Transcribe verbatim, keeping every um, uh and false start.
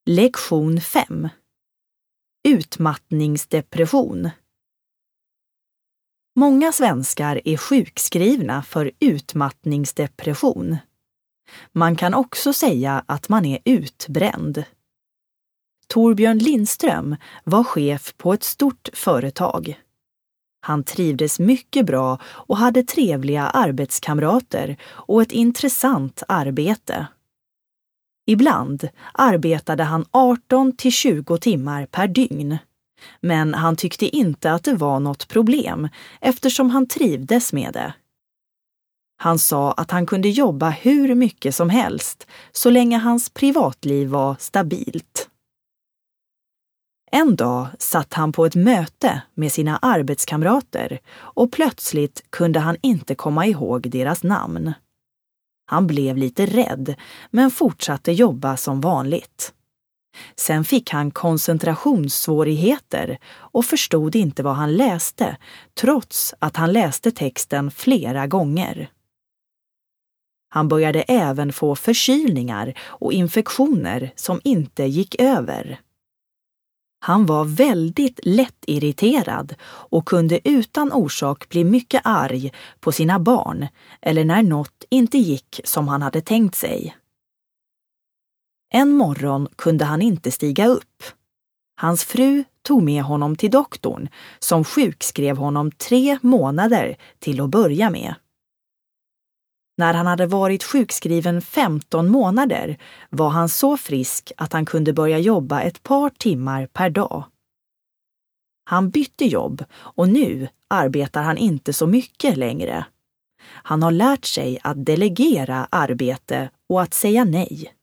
Lektion fem. Utmattningsdepression. Många svenskar är sjukskrivna för utmattningsdepression. Man kan också säga att man är utbränd. Torbjörn Lindström var chef på ett stort företag. Han trivdes mycket bra och hade trevliga arbetskamrater och ett intressant arbete. Ibland arbetade han arton till tjugo timmar per dygn. Men han tyckte inte att det var något problem eftersom han trivdes med det. Han sa att han kunde jobba hur mycket som helst så länge hans privatliv var stabilt. En dag satt han på ett möte med sina arbetskamrater och plötsligt kunde han inte komma ihåg deras namn. Han blev lite rädd men fortsatte jobba som vanligt. Sen fick han koncentrationssvårigheter och förstod inte vad han läste, trots att han läste texten flera gånger. Han började även få förkylningar och infektioner som inte gick över. Han var väldigt lättirriterad och kunde utan orsak bli mycket arg på sina barn eller när något inte gick som han hade tänkt sig. En morgon kunde han inte stiga upp. Hans fru tog med honom till doktorn som sjukskrev honom tre månader till att börja med. När han hade varit sjukskriven femton månader var han så frisk att han kunde börja jobba ett par timmar per dag. Han bytte jobb och nu arbetar han inte så mycket längre. Han har lärt sig att delegera arbete och att säga nej.